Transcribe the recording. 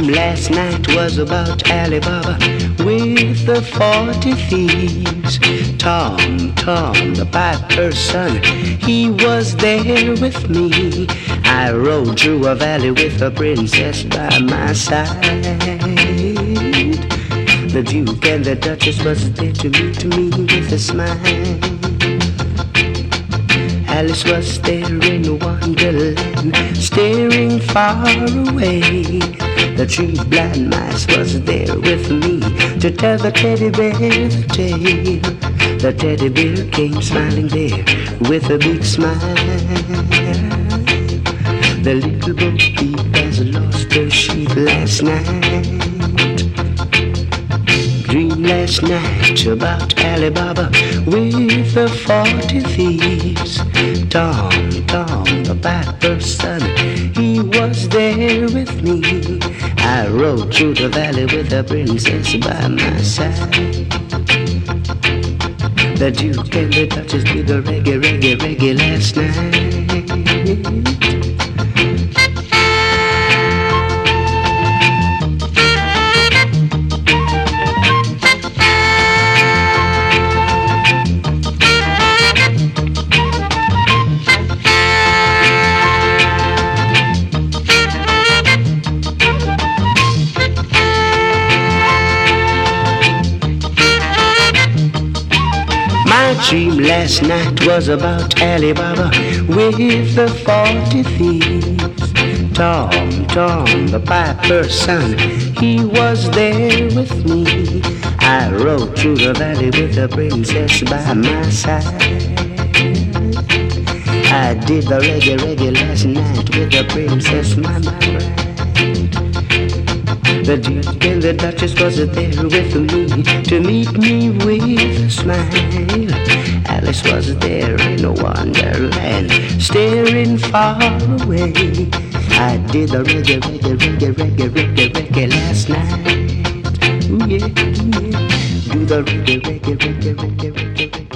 dream last night was about Alibaba with the 40 thieves. Tom, the piper's son, he was there with me. I rode through a valley with a princess by my side. The Duke and the Duchess was there to meet me with a smile. Alice was there in Wonderland, staring far away. The three blind mice was there with me to tell the teddy bear the tale. The teddy bear came smiling there with a big smile. The little Bo Peep has lost her sheep last night. Dream last night about Alibaba with the 40 thieves. Tom, the piper's son, he was there with me. I rode through the valley with the princess by my side. The Duke and the Duchess did a reggae last night. My dream last night was about Alibaba with the 40 thieves. Tom, the piper's son, he was there with me. I rode through the valley with the princess by my side. I did the reggae last night with the princess, my bride. The Duke and the Duchess was there with me to meet me with a smile. Alice was there in a Wonderland, staring far away. I did the reggae last night. Ooh yeah, do the reggae.